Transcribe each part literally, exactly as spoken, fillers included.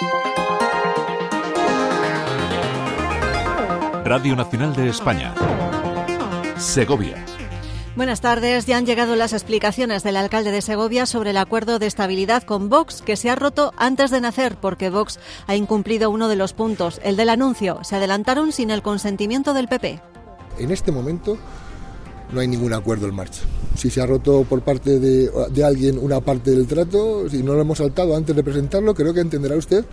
Radio Nacional de España. Segovia. Buenas tardes. Ya han llegado las explicaciones del alcalde de Segovia sobre el acuerdo de estabilidad con Vox, que se ha roto antes de nacer porque Vox ha incumplido uno de los puntos, el del anuncio. Se adelantaron sin el consentimiento del P P. En este momento no hay ningún acuerdo en marcha. Si se ha roto por parte de, de alguien una parte del trato, si no lo hemos saltado antes de presentarlo, creo que entenderá usted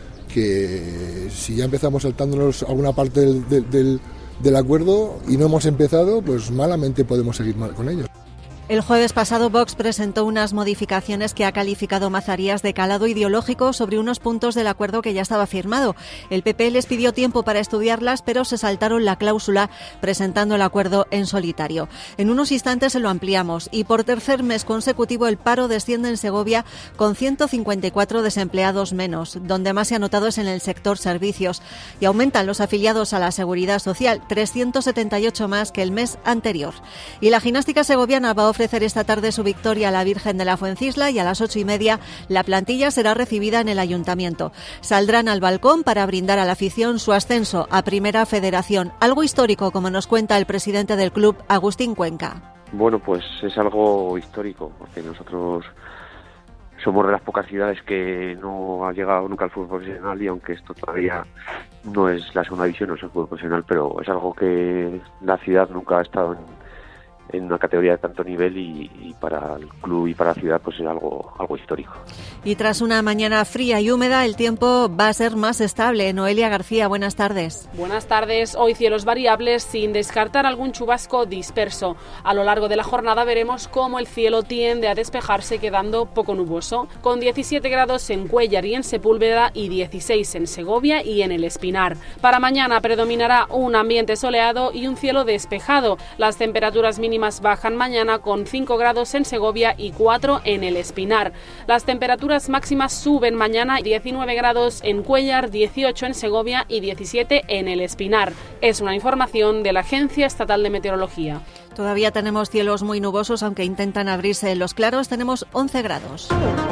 que si ya empezamos saltándonos alguna parte del, del, del, del acuerdo y no hemos empezado, pues malamente podemos seguir mal con ellos. El jueves pasado Vox presentó unas modificaciones que ha calificado Mazarías de calado ideológico sobre unos puntos del acuerdo que ya estaba firmado. El P P les pidió tiempo para estudiarlas, pero se saltaron la cláusula presentando el acuerdo en solitario. En unos instantes se lo ampliamos y por tercer mes consecutivo el paro desciende en Segovia con ciento cincuenta y cuatro desempleados menos. Donde más se ha notado es en el sector servicios y aumentan los afiliados a la Seguridad Social, trescientos setenta y ocho más que el mes anterior. Y la gimnástica segoviana va a ofrecer esta tarde su victoria a la Virgen de la Fuencisla y a las ocho y media la plantilla será recibida en el ayuntamiento. Saldrán al balcón para brindar a la afición su ascenso a Primera Federación. Algo histórico, como nos cuenta el presidente del club, Agustín Cuenca. Bueno, pues es algo histórico, porque nosotros somos de las pocas ciudades que no ha llegado nunca al fútbol profesional, y aunque esto todavía no es la segunda división, no es el fútbol profesional, pero es algo que la ciudad nunca ha estado en en una categoría de tanto nivel y, y para el club y para la ciudad pues es algo, algo histórico. Y tras una mañana fría y húmeda, el tiempo va a ser más estable. Noelia García, buenas tardes. Buenas tardes. Hoy cielos variables sin descartar algún chubasco disperso. A lo largo de la jornada veremos cómo el cielo tiende a despejarse quedando poco nuboso, con diecisiete grados en Cuéllar y en Sepúlveda y dieciséis en Segovia y en El Espinar. Para mañana predominará un ambiente soleado y un cielo despejado. Las temperaturas mínimas bajan mañana con cinco grados en Segovia y cuatro en El Espinar. Las temperaturas máximas suben mañana, diecinueve grados en Cuéllar, dieciocho en Segovia y diecisiete en El Espinar. Es una información de la Agencia Estatal de Meteorología. Todavía tenemos cielos muy nubosos, aunque intentan abrirse los claros. Tenemos once grados.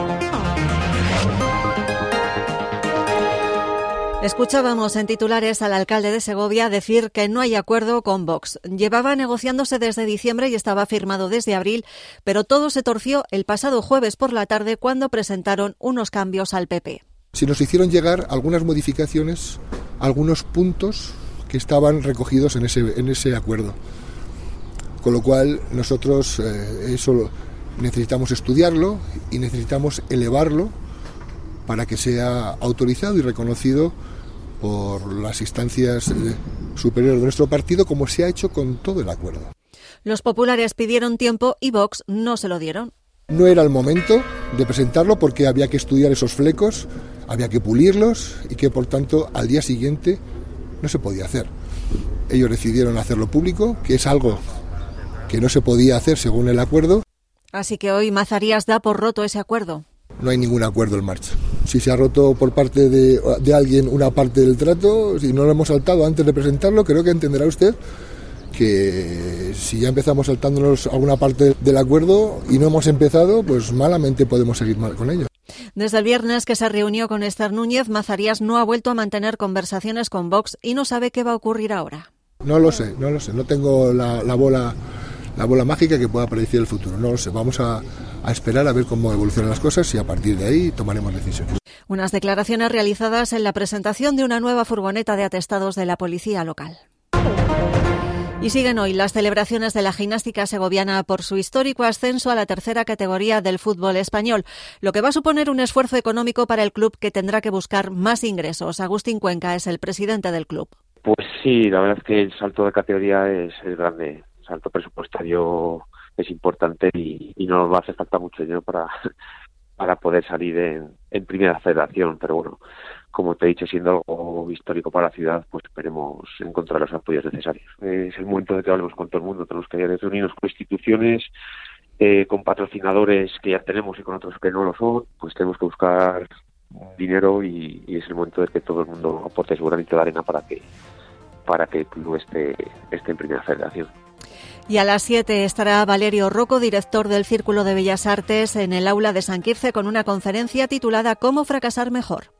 Escuchábamos en titulares al alcalde de Segovia decir que no hay acuerdo con Vox. Llevaba negociándose desde diciembre y estaba firmado desde abril, pero todo se torció el pasado jueves por la tarde cuando presentaron unos cambios al P P. Se nos hicieron llegar algunas modificaciones, algunos puntos que estaban recogidos en ese, en ese acuerdo. Con lo cual nosotros eh, eso necesitamos estudiarlo y necesitamos elevarlo para que sea autorizado y reconocido por las instancias superiores de nuestro partido, como se ha hecho con todo el acuerdo. Los populares pidieron tiempo y Vox no se lo dieron. No era el momento de presentarlo porque había que estudiar esos flecos, había que pulirlos y que, por tanto, al día siguiente no se podía hacer. Ellos decidieron hacerlo público, que es algo que no se podía hacer según el acuerdo. Así que hoy Mazarías da por roto ese acuerdo. No hay ningún acuerdo en marcha. Si se ha roto por parte de, de alguien una parte del trato, si no lo hemos saltado antes de presentarlo, creo que entenderá usted que si ya empezamos saltándonos alguna parte del acuerdo y no hemos empezado, pues malamente podemos seguir mal con ello. Desde el viernes que se reunió con Esther Núñez, Mazarías no ha vuelto a mantener conversaciones con Vox y no sabe qué va a ocurrir ahora. No lo sé, no lo sé. No tengo la, la bola... la bola mágica que pueda predecir el futuro. No lo sé, vamos a, a esperar a ver cómo evolucionan las cosas y a partir de ahí tomaremos decisiones. Unas declaraciones realizadas en la presentación de una nueva furgoneta de atestados de la policía local. Y siguen hoy las celebraciones de la gimnástica segoviana por su histórico ascenso a la tercera categoría del fútbol español, lo que va a suponer un esfuerzo económico para el club que tendrá que buscar más ingresos. Agustín Cuenca es el presidente del club. Pues sí, la verdad es que el salto de categoría es, es grande. El salto presupuestario es importante y, y nos va a hacer falta mucho dinero para, para poder salir en, en Primera Federación, pero bueno, como te he dicho, siendo algo histórico para la ciudad, pues esperemos encontrar los apoyos necesarios. Es el momento de que hablemos con todo el mundo, tenemos que reunirnos con instituciones, eh, con patrocinadores que ya tenemos y con otros que no lo son, pues tenemos que buscar dinero y, y es el momento de que todo el mundo aporte su granito de arena para que para que el club esté, esté en Primera Federación. Y a las siete estará Valerio Rocco, director del Círculo de Bellas Artes, en el aula de San Quirce con una conferencia titulada ¿Cómo fracasar mejor?